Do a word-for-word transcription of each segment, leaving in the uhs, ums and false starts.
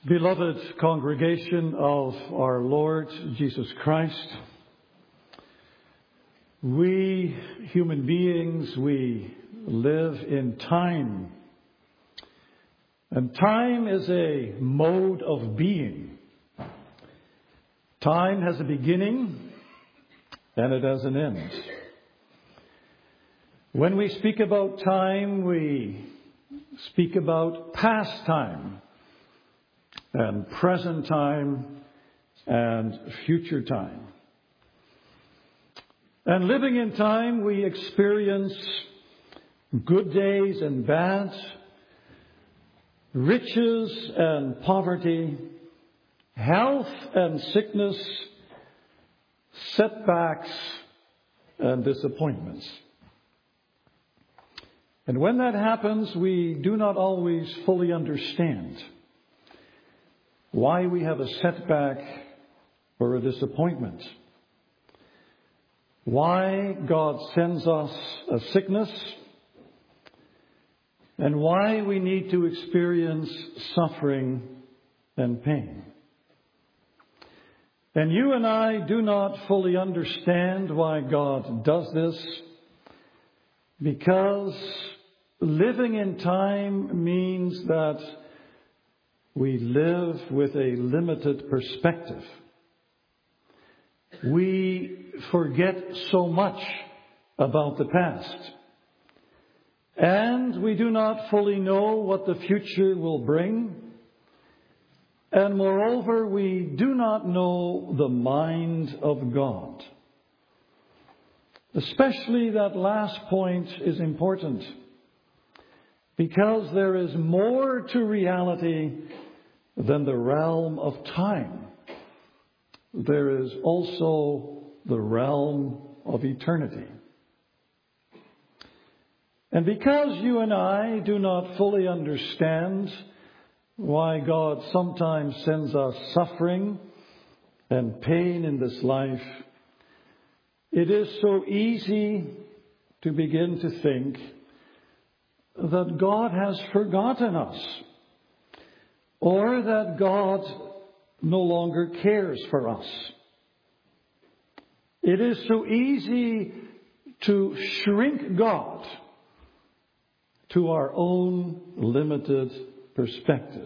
Beloved congregation of our Lord Jesus Christ, we human beings, we live in time. And time is a mode of being. Time has a beginning and it has an end. When we speak about time, we speak about past time and present time and future time. And living in time, we experience good days and bad, riches and poverty, health and sickness, setbacks and disappointments. And when that happens, we do not always fully understand why we have a setback or a disappointment. Why God sends us a sickness, and why we need to experience suffering and pain. And you and I do not fully understand why God does this, because living in time means that we live with a limited perspective. We forget so much about the past. And we do not fully know what the future will bring. And moreover, we do not know the mind of God. Especially that last point is important, because there is more to reality than the realm of time. There is also the realm of eternity. And because you and I do not fully understand why God sometimes sends us suffering and pain in this life, it is so easy to begin to think that God has forgotten us, or that God no longer cares for us. It is so easy to shrink God to our own limited perspective.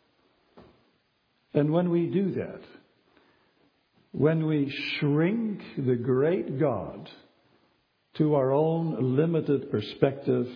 And when we do that, when we shrink the great God to our own limited perspective,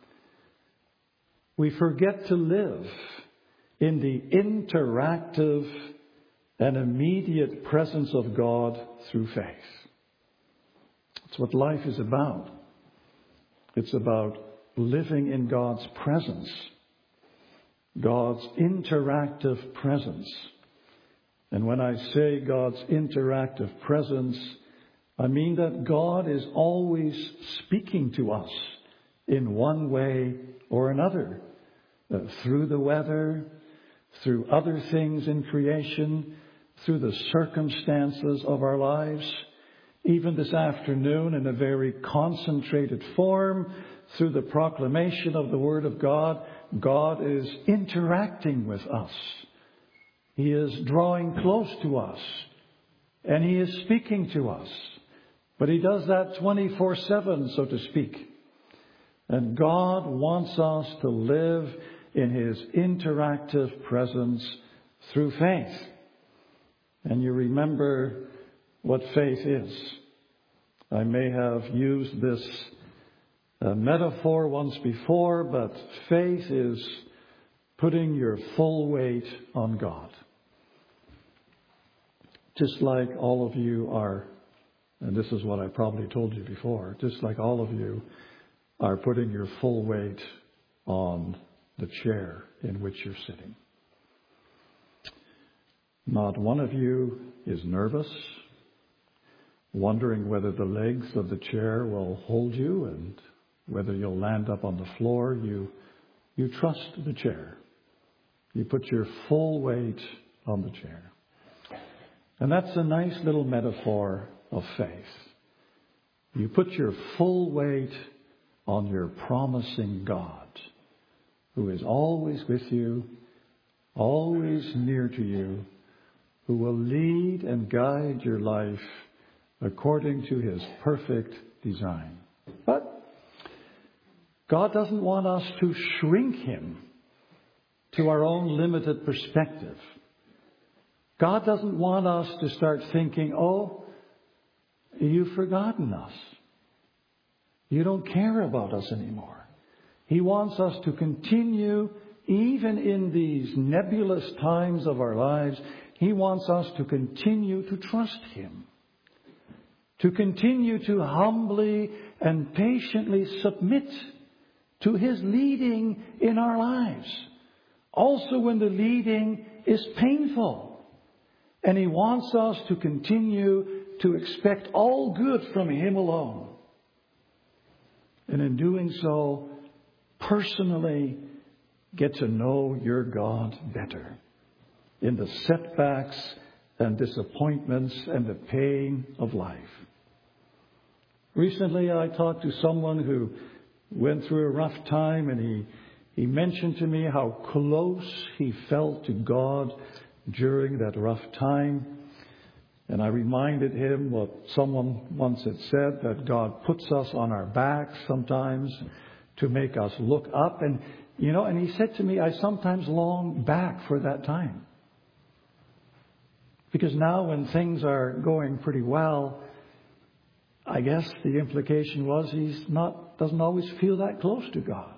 we forget to live in the interactive and immediate presence of God through faith. That's what life is about. It's about living in God's presence, God's interactive presence. And when I say God's interactive presence, I mean that God is always speaking to us in one way or another, uh, through the weather, through other things in creation, through the circumstances of our lives. Even this afternoon, in a very concentrated form, through the proclamation of the Word of God, God is interacting with us. He is drawing close to us, and He is speaking to us. But He does that twenty-four seven, so to speak. And God wants us to live in His interactive presence through faith. And you remember what faith is. I may have used this uh, metaphor once before, but faith is putting your full weight on God. Just like all of you are, and this is what I probably told you before, just like all of you are putting your full weight on the chair in which you're sitting. Not one of you is nervous, wondering whether the legs of the chair will hold you and whether you'll land up on the floor. You, you trust the chair. You put your full weight on the chair. And that's a nice little metaphor of faith. You put your full weight on your promising God, who is always with you, always near to you, who will lead and guide your life according to His perfect design. But God doesn't want us to shrink Him to our own limited perspective. God doesn't want us to start thinking, oh, you've forgotten us. You don't care about us anymore. He wants us to continue, even in these nebulous times of our lives, He wants us to continue to trust Him. To continue to humbly and patiently submit to His leading in our lives. Also when the leading is painful. And He wants us to continue to expect all good from Him alone. And in doing so, personally get to know your God better. In the setbacks and disappointments and the pain of life. Recently I talked to someone who went through a rough time, and he, he mentioned to me how close he felt to God during that rough time. And I reminded him what someone once had said, that God puts us on our backs sometimes to make us look up. And, you know, and he said to me, I sometimes long back for that time. Because now when things are going pretty well, I guess the implication was he's not, doesn't always feel that close to God.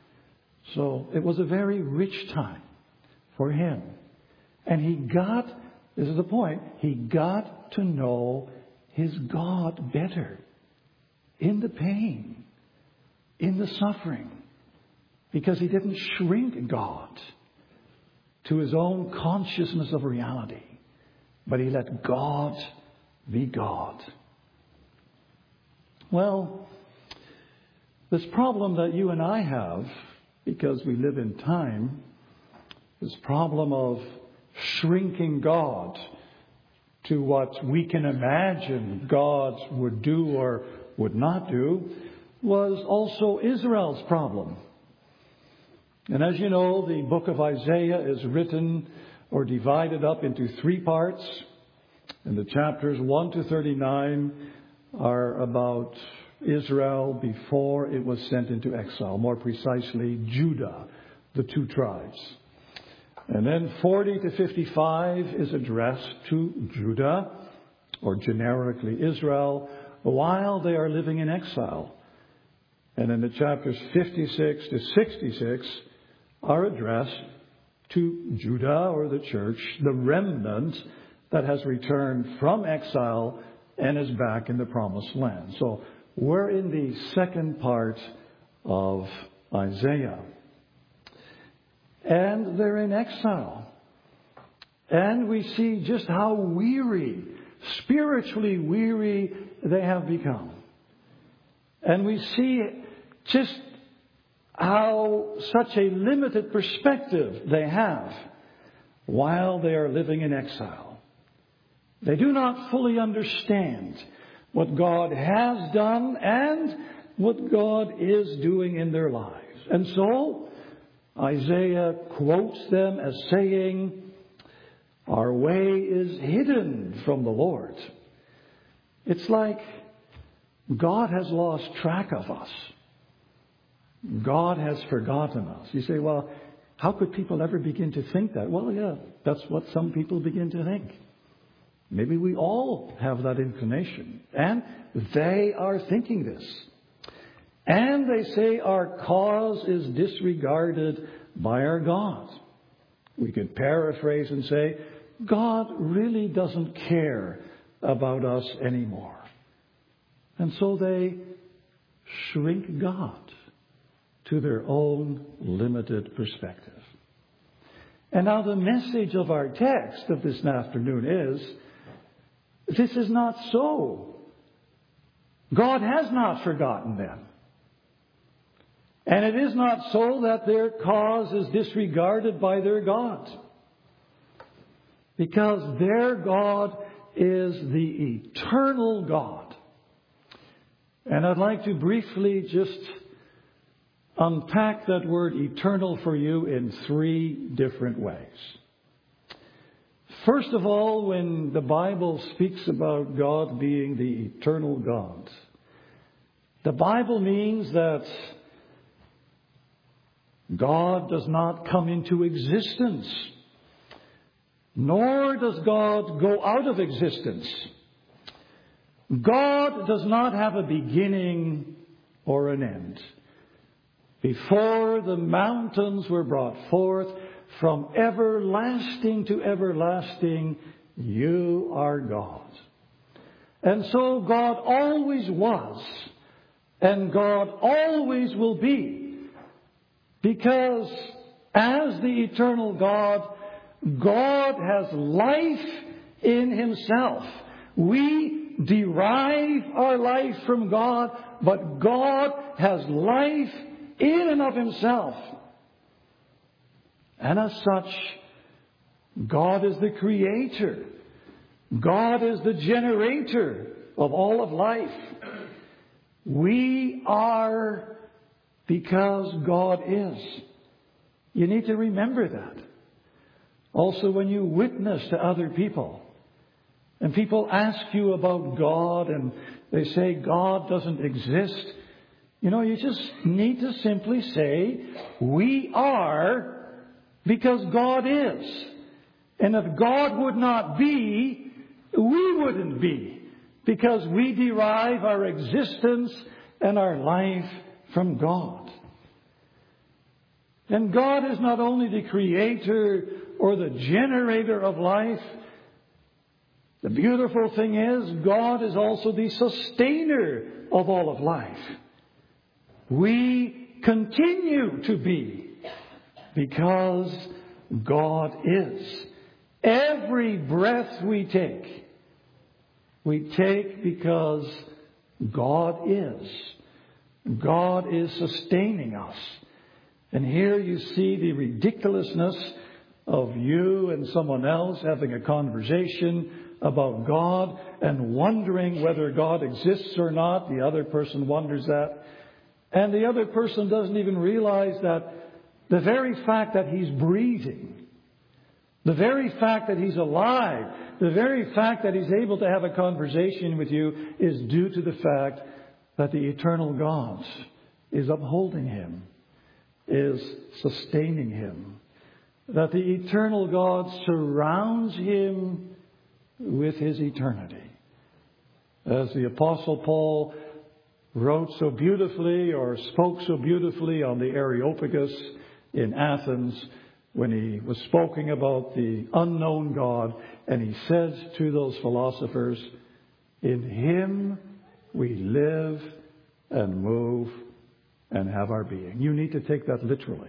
So it was a very rich time for him. And he got, this is the point, he got to know his God better. In the pain, in the suffering. Because he didn't shrink God to his own consciousness of reality. But he let God be God. Well, this problem that you and I have, because we live in time, this problem of shrinking God to what we can imagine God would do or would not do, was also Israel's problem. And as you know, the book of Isaiah is written or divided up into three parts. And the chapters one to thirty-nine are about Israel before it was sent into exile. More precisely, Judah, the two tribes. And then forty to fifty-five is addressed to Judah, or generically Israel, while they are living in exile. And then the chapters fifty-six to sixty-six are addressed to Judah, or the church, the remnant that has returned from exile and is back in the promised land. So we're in the second part of Isaiah. And they're in exile. And we see just how weary, spiritually weary they have become. And we see just how such a limited perspective they have while they are living in exile. They do not fully understand what God has done and what God is doing in their lives. And so Isaiah quotes them as saying, our way is hidden from the Lord. It's like God has lost track of us. God has forgotten us. You say, well, how could people ever begin to think that? Well, yeah, that's what some people begin to think. Maybe we all have that inclination. And they are thinking this. And they say our cause is disregarded by our God. We could paraphrase and say, God really doesn't care about us anymore. And so they shrink God to their own limited perspective. And now the message of our text of this afternoon is, this is not so. God has not forgotten them. And it is not so that their cause is disregarded by their God. Because their God is the eternal God. And I'd like to briefly just unpack that word eternal for you in three different ways. First of all, when the Bible speaks about God being the eternal God, the Bible means that God does not come into existence, nor does God go out of existence. God does not have a beginning or an end. Before the mountains were brought forth, from everlasting to everlasting, you are God. And so God always was, and God always will be, because as the eternal God, God has life in Himself. We derive our life from God, but God has life in and of Himself. And as such, God is the creator. God is the generator of all of life. We are because God is. You need to remember that. Also, when you witness to other people, and people ask you about God, and they say God doesn't exist, you know, you just need to simply say, we are because God is. And if God would not be, we wouldn't be, because we derive our existence and our life from God. And God is not only the creator or the generator of life. The beautiful thing is, God is also the sustainer of all of life. We continue to be because God is. Every breath we take, we take because God is. God is sustaining us. And here you see the ridiculousness of you and someone else having a conversation about God and wondering whether God exists or not. The other person wonders that. And the other person doesn't even realize that the very fact that he's breathing, the very fact that he's alive, the very fact that he's able to have a conversation with you is due to the fact that the eternal God is upholding him, is sustaining him, that the eternal God surrounds him with His eternity. As the Apostle Paul wrote so beautifully, or spoke so beautifully on the Areopagus in Athens, when he was speaking about the unknown God, and he says to those philosophers, in Him we live and move and have our being. You need to take that literally.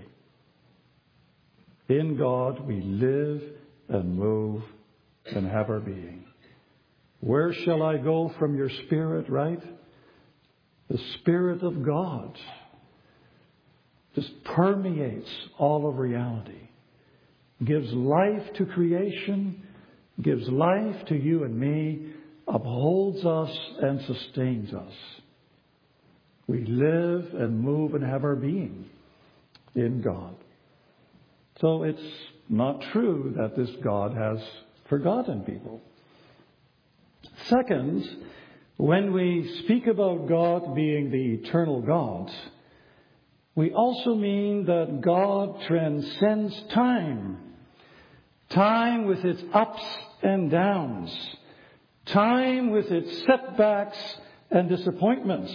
In God we live and move and have our being. Where shall I go from your Spirit, right? The Spirit of God just permeates all of reality. Gives life to creation, gives life to you and me, upholds us and sustains us. We live and move and have our being in God. So it's not true that this God has forgotten people. Second, when we speak about God being the eternal God, we also mean that God transcends time. Time with its ups and downs. Time with its setbacks and disappointments.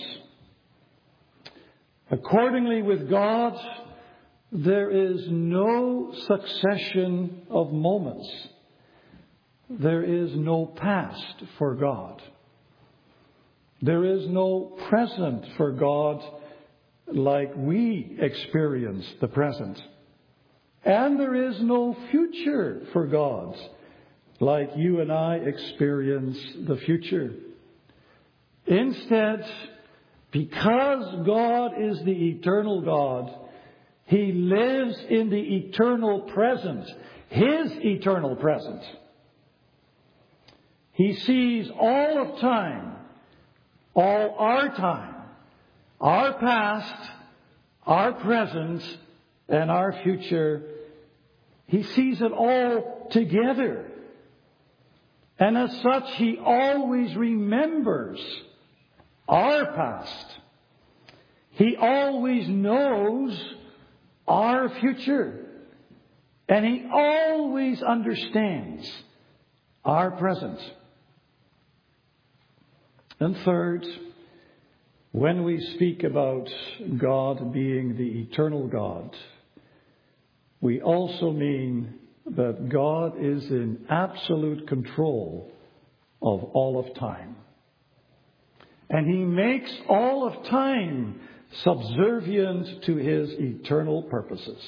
Accordingly, with God, there is no succession of moments. There is no past for God. There is no present for God like we experience the present. And there is no future for God like you and I experience the future. Instead, because God is the eternal God, He lives in the eternal present, His eternal present. He sees all of time, all our time, our past, our present, and our future. He sees it all together. And as such, He always remembers our past. He always knows our future. And He always understands our present. And third, when we speak about God being the eternal God, we also mean that God is in absolute control of all of time. And He makes all of time subservient to His eternal purposes.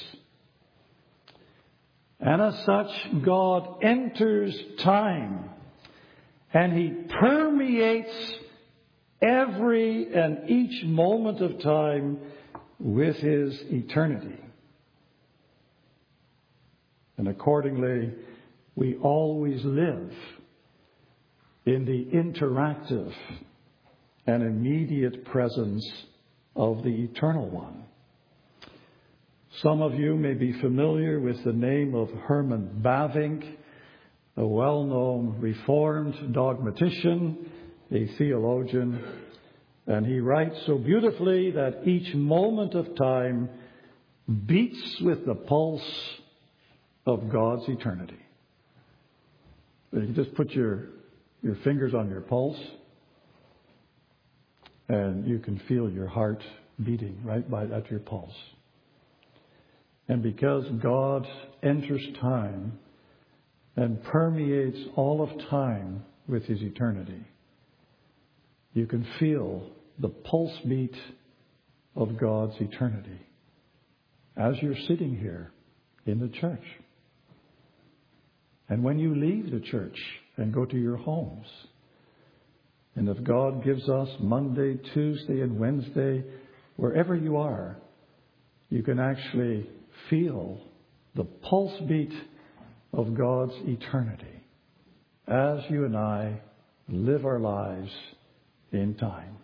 And as such, God enters time and He permeates every and each moment of time with His eternity. And accordingly, we always live in the interactive and immediate presence of the Eternal One. Some of you may be familiar with the name of Herman Bavinck, a well-known Reformed dogmatician, a theologian, and he writes so beautifully that each moment of time beats with the pulse of God's eternity. You just put your, your fingers on your pulse, and you can feel your heart beating right by at your pulse. And because God enters time and permeates all of time with His eternity, you can feel the pulse beat of God's eternity as you're sitting here in the church. And when you leave the church and go to your homes, and if God gives us Monday, Tuesday, and Wednesday, wherever you are, you can actually feel the pulse beat of God's eternity as you and I live our lives in time.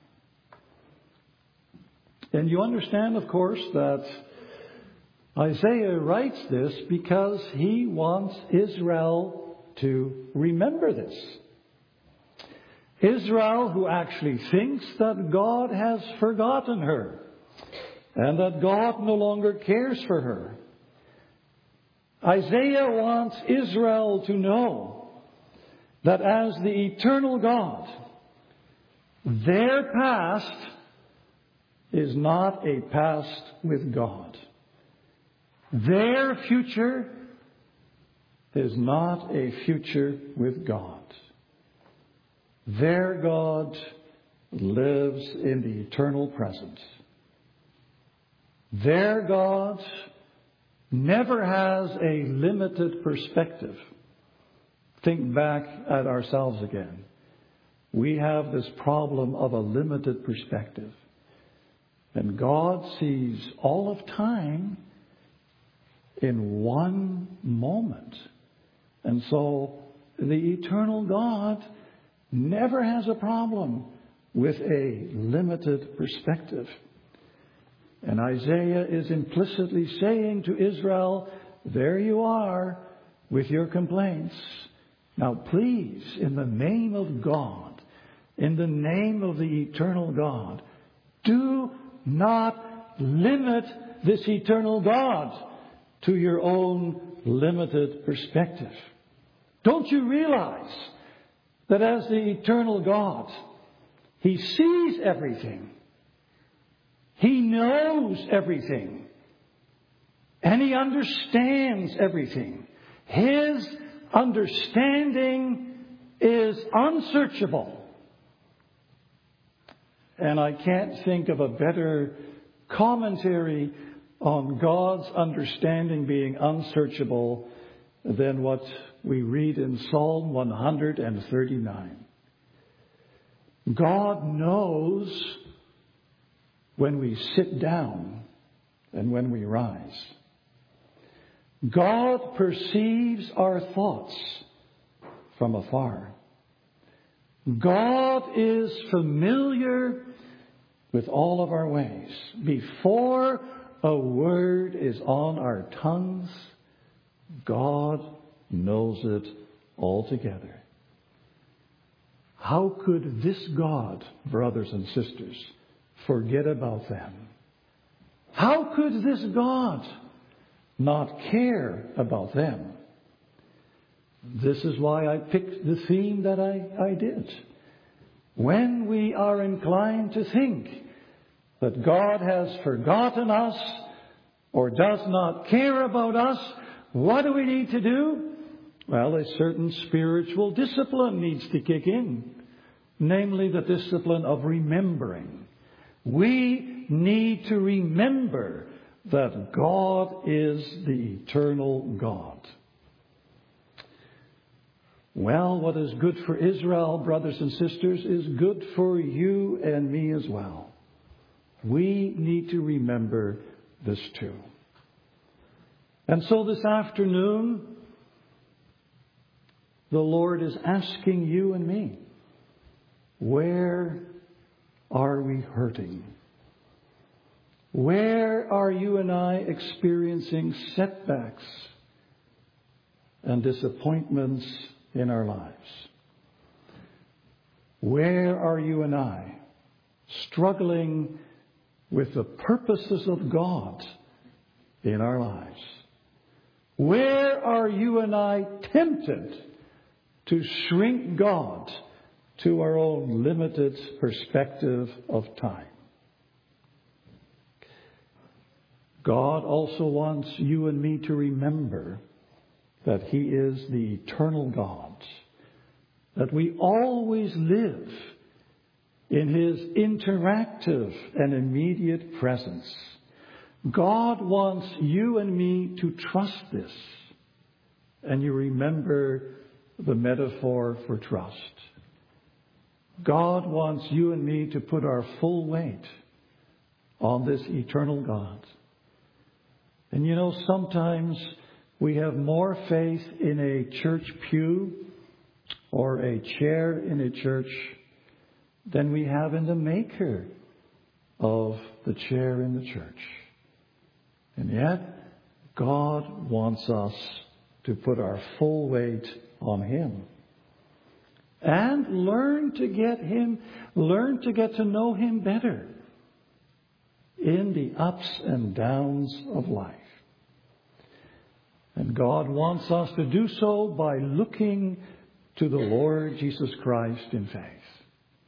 And you understand, of course, that Isaiah writes this because he wants Israel to remember this. Israel, who actually thinks that God has forgotten her and that God no longer cares for her. Isaiah wants Israel to know that as the eternal God, their past is not a past with God. Their future is not a future with God. Their God lives in the eternal present. Their God never has a limited perspective. Think back at ourselves again. We have this problem of a limited perspective. And God sees all of time in one moment. And so the eternal God never has a problem with a limited perspective. And Isaiah is implicitly saying to Israel, there you are with your complaints. Now please, in the name of God, in the name of the eternal God, do not limit this eternal God to your own limited perspective. Don't you realize that as the eternal God, He sees everything. He knows everything. And He understands everything. His understanding is unsearchable. And I can't think of a better commentary on God's understanding being unsearchable than what we read in Psalm one thirty-nine. God knows when we sit down and when we rise. God perceives our thoughts from afar. God is familiar with all of our ways. Before a word is on our tongues, God knows it altogether. How could this God, brothers and sisters, forget about them? How could this God not care about them? This is why I picked the theme that I, I did. When we are inclined to think that God has forgotten us or does not care about us, what do we need to do? Well, a certain spiritual discipline needs to kick in, namely the discipline of remembering. We need to remember that God is the eternal God. Well, what is good for Israel, brothers and sisters, is good for you and me as well. We need to remember this too. And so this afternoon, the Lord is asking you and me, where are we hurting? Where are you and I experiencing setbacks and disappointments in our lives? Where are you and I struggling with the purposes of God in our lives? Where are you and I tempted to shrink God to our own limited perspective of time? God also wants you and me to remember that He is the eternal God, that we always live in His interactive and immediate presence. God wants you and me to trust this. And you remember the metaphor for trust. God wants you and me to put our full weight on this eternal God. And you know, sometimes we have more faith in a church pew or a chair in a church than we have in the maker of the chair in the church. And yet, God wants us to put our full weight on Him. And learn to get Him, learn to get to know Him better in the ups and downs of life. And God wants us to do so by looking to the Lord Jesus Christ in faith.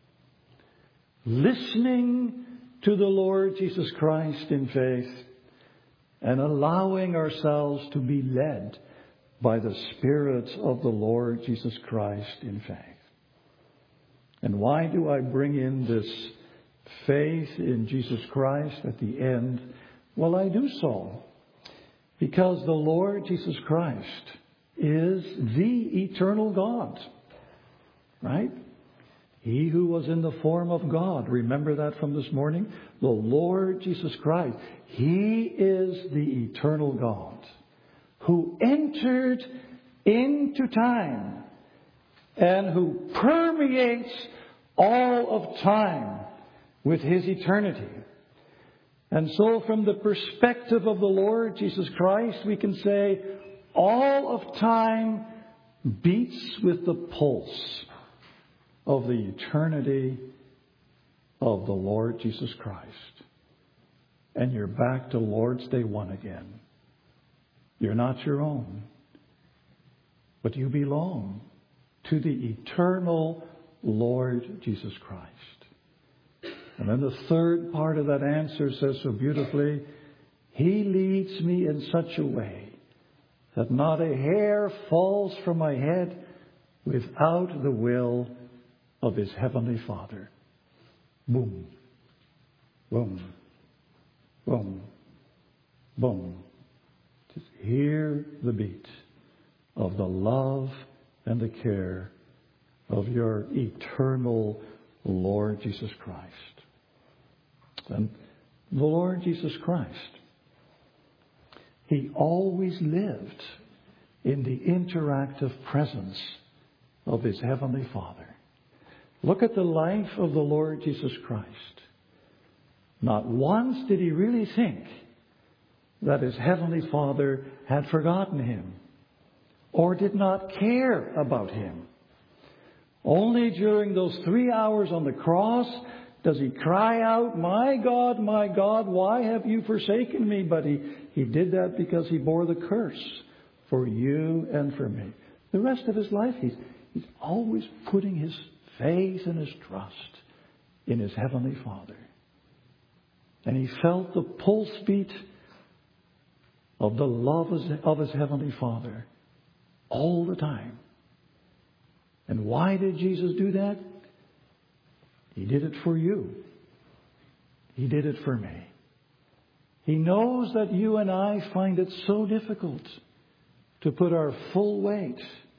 Listening to the Lord Jesus Christ in faith and allowing ourselves to be led by the Spirit of the Lord Jesus Christ in faith. And why do I bring in this faith in Jesus Christ at the end? Well, I do so because the Lord Jesus Christ is the eternal God, right? He who was in the form of God. Remember that from this morning? The Lord Jesus Christ. He is the eternal God who entered into time and who permeates all of time with His eternity. And so from the perspective of the Lord Jesus Christ, we can say all of time beats with the pulse of the eternity of the Lord Jesus Christ. And you're back to Lord's Day one again. You're not your own, but you belong to the eternal Lord Jesus Christ. And then the third part of that answer says so beautifully, He leads me in such a way that not a hair falls from my head without the will of His Heavenly Father. Boom. Boom. Boom. Boom. Just hear the beat of the love and the care of your eternal Lord Jesus Christ. And the Lord Jesus Christ, He always lived in the interactive presence of His Heavenly Father. Look at the life of the Lord Jesus Christ. Not once did He really think that his heavenly Father had forgotten him or did not care about him. Only during those three hours on the cross does he cry out, "My God, my God, why have you forsaken me?" But he, he did that because he bore the curse for you and for me. The rest of his life, he's, he's always putting his faith and his trust in his heavenly Father. And he felt the pulse beat of the love of his heavenly Father all the time. And why did Jesus do that? He did it for you. He did it for me. He knows that you and I find it so difficult to put our full weight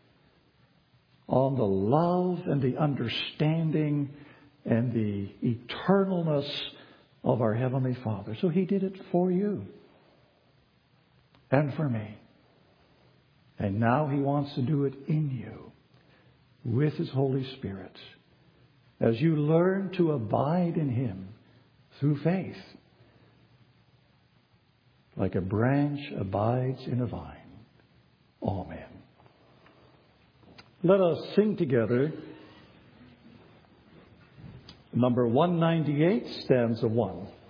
on the love and the understanding and the eternalness of our Heavenly Father. So He did it for you and for me. And now He wants to do it in you with His Holy Spirit as you learn to abide in Him through faith, like a branch abides in a vine. Amen. Let us sing together number one ninety-eight, stanza one.